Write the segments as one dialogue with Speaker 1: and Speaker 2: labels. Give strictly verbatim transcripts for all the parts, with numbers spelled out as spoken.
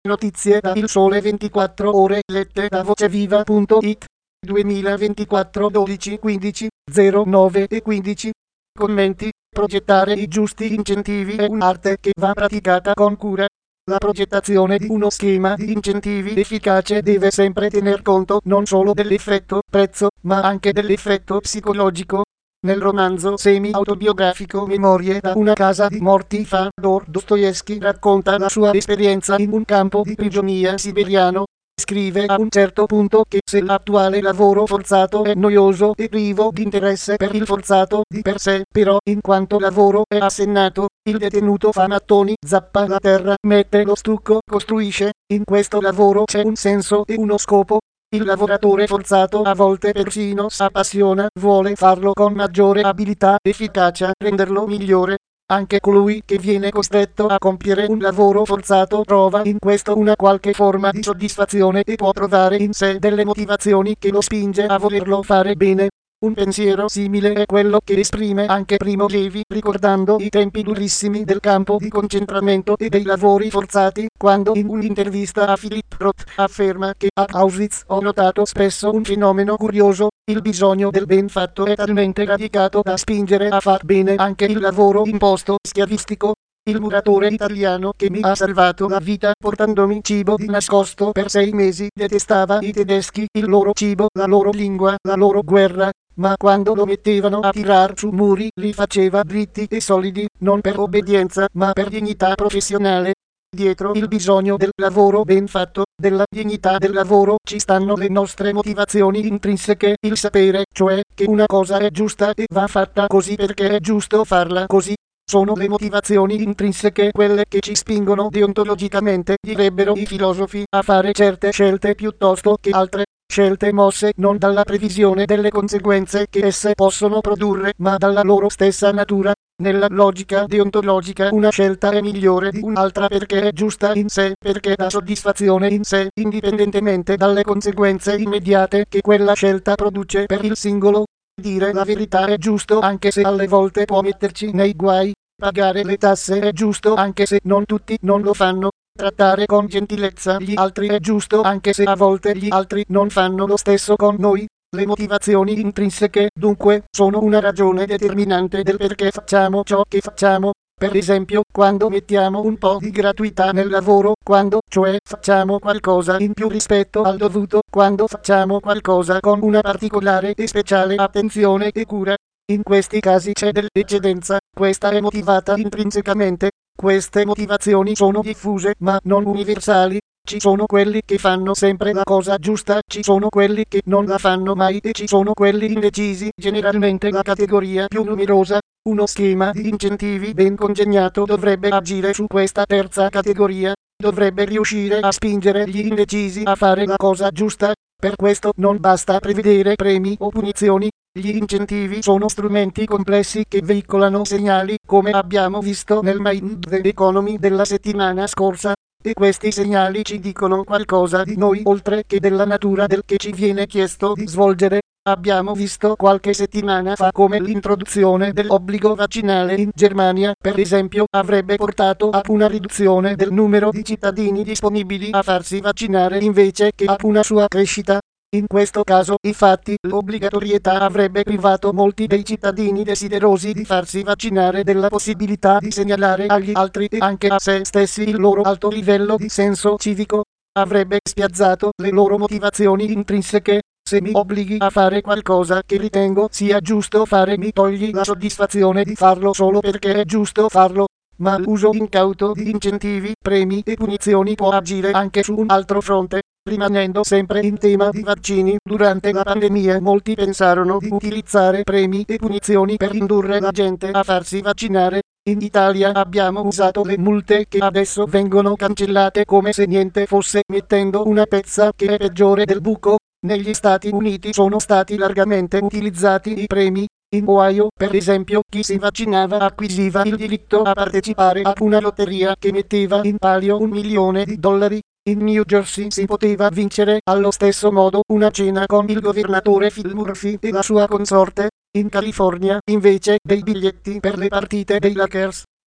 Speaker 1: Notizie da Il Sole ventiquattro Ore lette da voceviva punto it duemilaventiquattro dodici quindici zero nove e quindici. Commenti: progettare i giusti incentivi è un'arte che va praticata con cura. La progettazione di uno schema di incentivi efficace deve sempre tener conto non solo dell'effetto prezzo, ma anche dell'effetto psicologico. Nel romanzo semi-autobiografico Memorie da una casa di morti Fyodor Dostoevskij racconta la sua esperienza in un campo di prigionia siberiano. Scrive a un certo punto che se l'attuale lavoro forzato è noioso e privo di interesse per il forzato di per sé, però in quanto lavoro è assennato, il detenuto fa mattoni, zappa la terra, mette lo stucco, costruisce. In questo lavoro c'è un senso e uno scopo. Il lavoratore forzato a volte persino s'appassiona, vuole farlo con maggiore abilità, efficacia, renderlo migliore. Anche colui che viene costretto a compiere un lavoro forzato trova in questo una qualche forma di soddisfazione e può trovare in sé delle motivazioni che lo spinge a volerlo fare bene. Un pensiero simile è quello che esprime anche Primo Levi ricordando i tempi durissimi del campo di concentramento e dei lavori forzati, quando in un'intervista a Philip Roth afferma che a Auschwitz ho notato spesso un fenomeno curioso: il bisogno del ben fatto è talmente radicato da spingere a far bene anche il lavoro imposto schiavistico. Il muratore italiano che mi ha salvato la vita portandomi cibo di nascosto per sei mesi detestava i tedeschi, il loro cibo, la loro lingua, la loro guerra, ma quando lo mettevano a tirar su muri li faceva dritti e solidi, non per obbedienza ma per dignità professionale. Dietro il bisogno del lavoro ben fatto, della dignità del lavoro, ci stanno le nostre motivazioni intrinseche, il sapere, cioè, che una cosa è giusta e va fatta così perché è giusto farla così. Sono le motivazioni intrinseche quelle che ci spingono deontologicamente, direbbero i filosofi, a fare certe scelte piuttosto che altre. Scelte mosse non dalla previsione delle conseguenze che esse possono produrre, ma dalla loro stessa natura. Nella logica deontologica una scelta è migliore di un'altra perché è giusta in sé, perché dà soddisfazione in sé, indipendentemente dalle conseguenze immediate che quella scelta produce per il singolo. Dire la verità è giusto anche se alle volte può metterci nei guai. Pagare le tasse è giusto anche se non tutti non lo fanno. Trattare con gentilezza gli altri è giusto anche se a volte gli altri non fanno lo stesso con noi. Le motivazioni intrinseche, dunque, sono una ragione determinante del perché facciamo ciò che facciamo. Per esempio, quando mettiamo un po' di gratuità nel lavoro, quando, cioè, facciamo qualcosa in più rispetto al dovuto, quando facciamo qualcosa con una particolare e speciale attenzione e cura. In questi casi c'è dell'eccedenza, questa è motivata intrinsecamente. Queste motivazioni sono diffuse ma non universali. Ci sono quelli che fanno sempre la cosa giusta, ci sono quelli che non la fanno mai e ci sono quelli indecisi, generalmente la categoria più numerosa. Uno schema di incentivi ben congegnato dovrebbe agire su questa terza categoria, dovrebbe riuscire a spingere gli indecisi a fare la cosa giusta. Per questo non basta prevedere premi o punizioni. Gli incentivi sono strumenti complessi che veicolano segnali, come abbiamo visto nel Mind the Economy della settimana scorsa, e questi segnali ci dicono qualcosa di noi oltre che della natura del che ci viene chiesto di svolgere. Abbiamo visto qualche settimana fa come l'introduzione dell'obbligo vaccinale in Germania, per esempio, avrebbe portato a una riduzione del numero di cittadini disponibili a farsi vaccinare invece che a una sua crescita. In questo caso, infatti, l'obbligatorietà avrebbe privato molti dei cittadini desiderosi di farsi vaccinare della possibilità di segnalare agli altri e anche a se stessi il loro alto livello di senso civico. Avrebbe spiazzato le loro motivazioni intrinseche. Se mi obblighi a fare qualcosa che ritengo sia giusto fare, mi togli la soddisfazione di farlo solo perché è giusto farlo. Ma l'uso incauto di incentivi, premi e punizioni può agire anche su un altro fronte. Rimanendo sempre in tema di vaccini, durante la pandemia molti pensarono di utilizzare premi e punizioni per indurre la gente a farsi vaccinare. In Italia abbiamo usato le multe che adesso vengono cancellate come se niente fosse, mettendo una pezza che è peggiore del buco. Negli Stati Uniti sono stati largamente utilizzati i premi. In Ohio, per esempio, chi si vaccinava acquisiva il diritto a partecipare a una lotteria che metteva in palio un milione di dollari. In New Jersey si poteva vincere allo stesso modo una cena con il governatore Phil Murphy e la sua consorte. In California, invece, dei biglietti per le partite dei Lakers.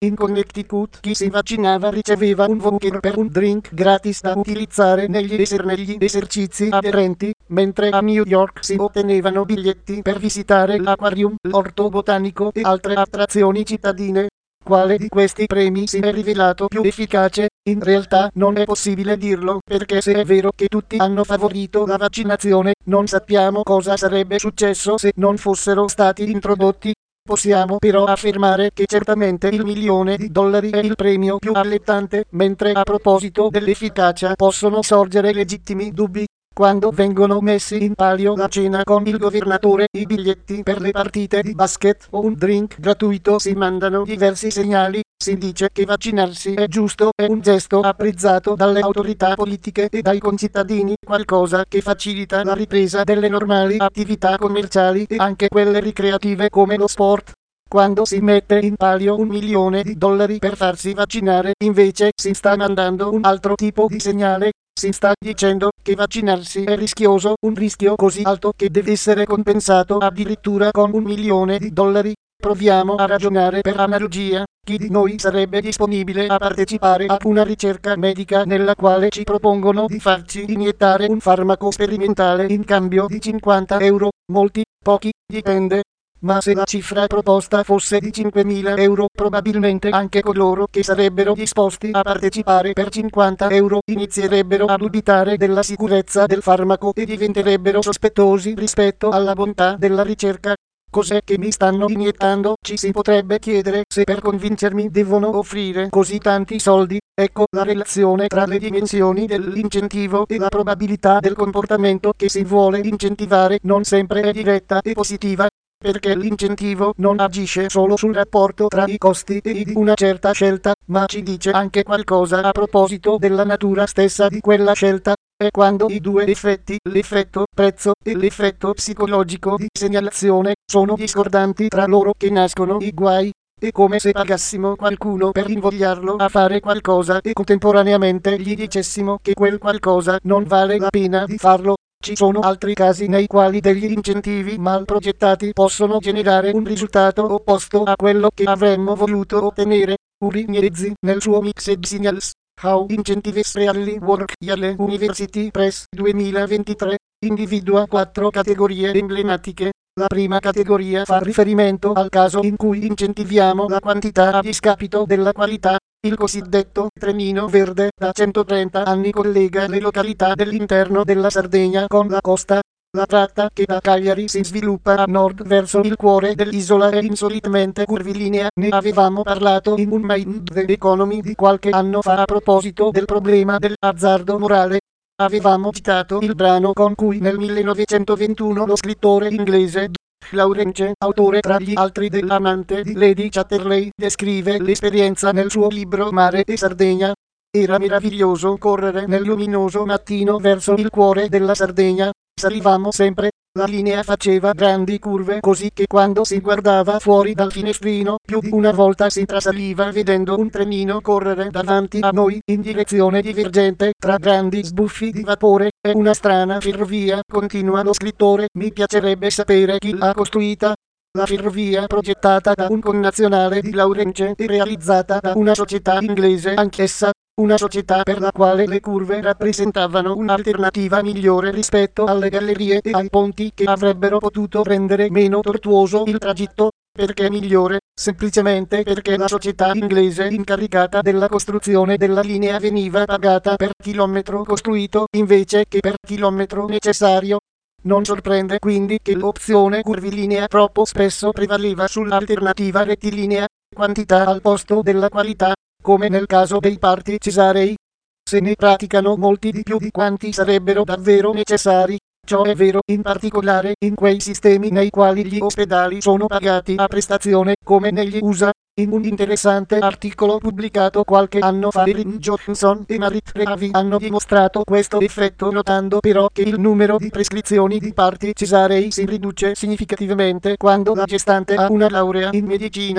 Speaker 1: In Connecticut chi si vaccinava riceveva un voucher per un drink gratis da utilizzare negli eser- negli esercizi aderenti, mentre a New York si ottenevano biglietti per visitare l'acquarium, l'orto botanico e altre attrazioni cittadine. Quale di questi premi si è rivelato più efficace? In realtà non è possibile dirlo, perché se è vero che tutti hanno favorito la vaccinazione, non sappiamo cosa sarebbe successo se non fossero stati introdotti. Possiamo però affermare che certamente il milione di dollari è il premio più allettante, mentre a proposito dell'efficacia possono sorgere legittimi dubbi. Quando vengono messi in palio la cena con il governatore, i biglietti per le partite di basket o un drink gratuito, si mandano diversi segnali. Si dice che vaccinarsi è giusto, è un gesto apprezzato dalle autorità politiche e dai concittadini, qualcosa che facilita la ripresa delle normali attività commerciali e anche quelle ricreative come lo sport. Quando si mette in palio un milione di dollari per farsi vaccinare, invece si sta mandando un altro tipo di segnale. Si sta dicendo che vaccinarsi è rischioso, un rischio così alto che deve essere compensato addirittura con un milione di dollari. Proviamo a ragionare per analogia. Chi di noi sarebbe disponibile a partecipare a una ricerca medica nella quale ci propongono di farci iniettare un farmaco sperimentale in cambio di cinquanta euro? Molti, pochi, dipende. Ma se la cifra proposta fosse di cinquemila euro, probabilmente anche coloro che sarebbero disposti a partecipare per cinquanta euro inizierebbero a dubitare della sicurezza del farmaco e diventerebbero sospettosi rispetto alla bontà della ricerca. Cos'è che mi stanno iniettando? Ci si potrebbe chiedere se per convincermi devono offrire così tanti soldi. Ecco la relazione tra le dimensioni dell'incentivo e la probabilità del comportamento che si vuole incentivare non sempre è diretta e positiva. Perché l'incentivo non agisce solo sul rapporto tra i costi e i di una certa scelta, ma ci dice anche qualcosa a proposito della natura stessa di quella scelta. È quando i due effetti, l'effetto prezzo e l'effetto psicologico di segnalazione, sono discordanti tra loro che nascono i guai. È come se pagassimo qualcuno per invogliarlo a fare qualcosa e contemporaneamente gli dicessimo che quel qualcosa non vale la pena di farlo. Ci sono altri casi nei quali degli incentivi mal progettati possono generare un risultato opposto a quello che avremmo voluto ottenere. Uri Miezzi, nel suo Mixed Signals, How Incentives Really Work, Yale University Press, duemilaventitré, individua quattro categorie emblematiche. La prima categoria fa riferimento al caso in cui incentiviamo la quantità a discapito della qualità. Il cosiddetto trenino verde da centotrenta anni collega le località dell'interno della Sardegna con la costa. La tratta che da Cagliari si sviluppa a nord verso il cuore dell'isola è insolitamente curvilinea. Ne avevamo parlato in un Mind the Economy di qualche anno fa a proposito del problema dell'azzardo morale. Avevamo citato il brano con cui nel millenovecentoventuno lo scrittore inglese Lawrence, autore tra gli altri dell'amante di Lady Chatterley, descrive l'esperienza nel suo libro Mare e Sardegna. Era meraviglioso correre nel luminoso mattino verso il cuore della Sardegna. Salivamo sempre, la linea faceva grandi curve così che quando si guardava fuori dal finestrino più di una volta si trasaliva vedendo un trenino correre davanti a noi in direzione divergente tra grandi sbuffi di vapore. È una strana ferrovia, continua lo scrittore, mi piacerebbe sapere chi l'ha costruita. La ferrovia progettata da un connazionale di Lawrence e realizzata da una società inglese anch'essa, una società per la quale le curve rappresentavano un'alternativa migliore rispetto alle gallerie e ai ponti che avrebbero potuto rendere meno tortuoso il tragitto. Perché migliore? Semplicemente perché la società inglese incaricata della costruzione della linea veniva pagata per chilometro costruito invece che per chilometro necessario. Non sorprende quindi che l'opzione curvilinea troppo spesso prevaleva sull'alternativa rettilinea, quantità al posto della qualità, come nel caso dei parti cesarei. Se ne praticano molti di più di quanti sarebbero davvero necessari. Ciò è vero in particolare in quei sistemi nei quali gli ospedali sono pagati a prestazione, come negli U S A. In un interessante articolo pubblicato qualche anno fa, Erin Johnson e Marit Reavi hanno dimostrato questo effetto, notando però che il numero di prescrizioni di parti cesarei si riduce significativamente quando la gestante ha una laurea in medicina.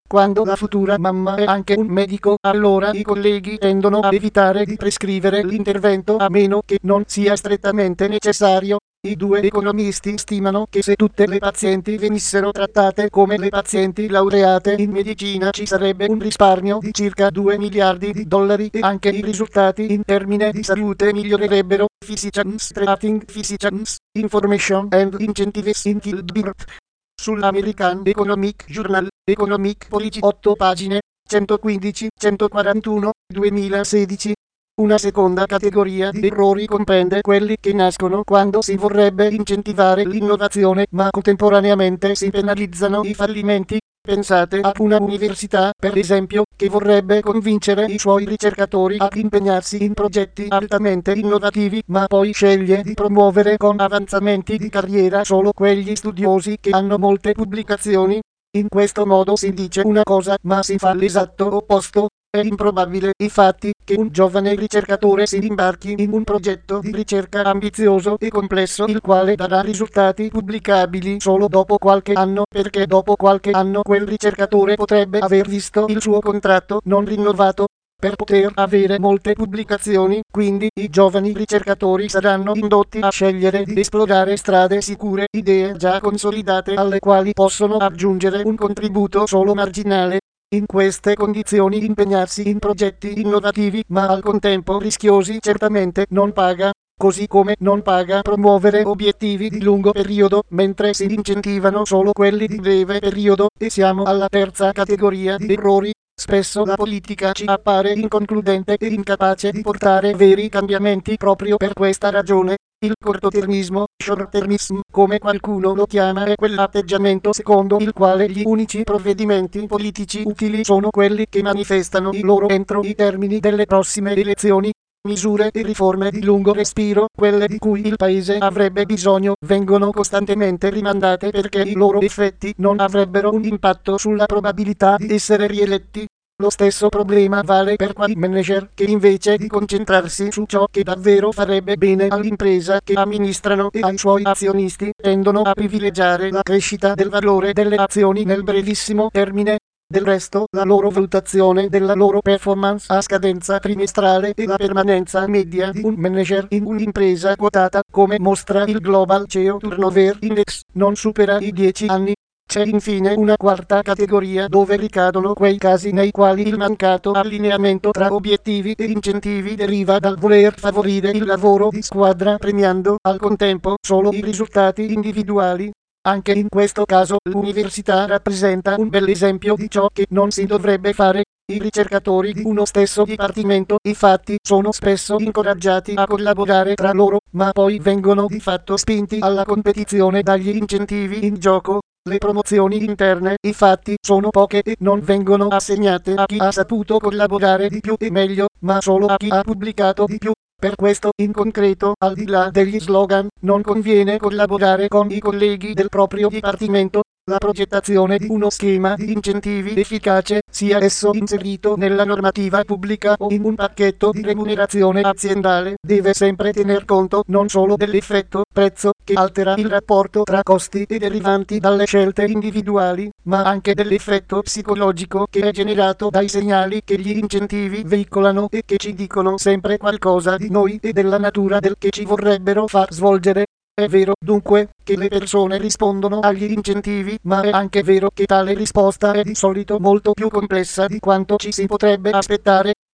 Speaker 1: Quando la futura mamma è anche un medico, allora i colleghi tendono a evitare di prescrivere l'intervento a meno che non sia strettamente necessario. I due economisti stimano che se tutte le pazienti venissero trattate come le pazienti laureate in medicina ci sarebbe un risparmio di circa due miliardi di dollari e anche i risultati in termini di salute migliorerebbero. Physicians Treating Physicians, Information and Incentives in Field Birth. Sull'American Economic Journal, Economic Policy, otto pagine, centoquindici centoquarantuno, duemilasedici. Una seconda categoria di errori comprende quelli che nascono quando si vorrebbe incentivare l'innovazione ma contemporaneamente si penalizzano i fallimenti. Pensate a una università, per esempio, che vorrebbe convincere i suoi ricercatori a impegnarsi in progetti altamente innovativi, ma poi sceglie di promuovere con avanzamenti di carriera solo quegli studiosi che hanno molte pubblicazioni. In questo modo si dice una cosa, ma si fa l'esatto opposto. È improbabile, infatti, che un giovane ricercatore si imbarchi in un progetto di ricerca ambizioso e complesso il quale darà risultati pubblicabili solo dopo qualche anno, perché dopo qualche anno quel ricercatore potrebbe aver visto il suo contratto non rinnovato. Per poter avere molte pubblicazioni, quindi, i giovani ricercatori saranno indotti a scegliere di esplorare strade sicure, idee già consolidate alle quali possono aggiungere un contributo solo marginale. In queste condizioni impegnarsi in progetti innovativi ma al contempo rischiosi certamente non paga, così come non paga promuovere obiettivi di lungo periodo mentre si incentivano solo quelli di breve periodo. E siamo alla terza categoria di errori. Spesso la politica ci appare inconcludente e incapace di portare veri cambiamenti proprio per questa ragione. Il cortotermismo, short-termism, come qualcuno lo chiama, è quell'atteggiamento secondo il quale gli unici provvedimenti politici utili sono quelli che manifestano i loro entro i termini delle prossime elezioni. Misure e riforme di lungo respiro, quelle di cui il paese avrebbe bisogno, vengono costantemente rimandate perché i loro effetti non avrebbero un impatto sulla probabilità di essere rieletti. Lo stesso problema vale per quei manager che invece di concentrarsi su ciò che davvero farebbe bene all'impresa che amministrano e ai suoi azionisti, tendono a privilegiare la crescita del valore delle azioni nel brevissimo termine. Del resto, la loro valutazione della loro performance a scadenza trimestrale e la permanenza media di un manager in un'impresa quotata, come mostra il Global C E O Turnover Index, non supera i dieci anni. C'è infine una quarta categoria dove ricadono quei casi nei quali il mancato allineamento tra obiettivi e incentivi deriva dal voler favorire il lavoro di squadra premiando al contempo solo i risultati individuali. Anche in questo caso l'università rappresenta un bel esempio di ciò che non si dovrebbe fare. I ricercatori di uno stesso dipartimento, infatti, sono spesso incoraggiati a collaborare tra loro, ma poi vengono di fatto spinti alla competizione dagli incentivi in gioco. Le promozioni interne, infatti, sono poche e non vengono assegnate a chi ha saputo collaborare di più e meglio, ma solo a chi ha pubblicato di più. Per questo, in concreto, al di là degli slogan, non conviene collaborare con i colleghi del proprio dipartimento. La progettazione di uno schema di incentivi efficace, sia esso inserito nella normativa pubblica o in un pacchetto di remunerazione aziendale, deve sempre tener conto non solo dell'effetto prezzo che altera il rapporto tra costi e derivanti dalle scelte individuali, ma anche dell'effetto psicologico che è generato dai segnali che gli incentivi veicolano e che ci dicono sempre qualcosa di noi e della natura del che ci vorrebbero far svolgere. È vero, dunque, che le persone rispondono agli incentivi, ma è anche vero che tale risposta è di solito molto più complessa di quanto ci si potrebbe aspettare.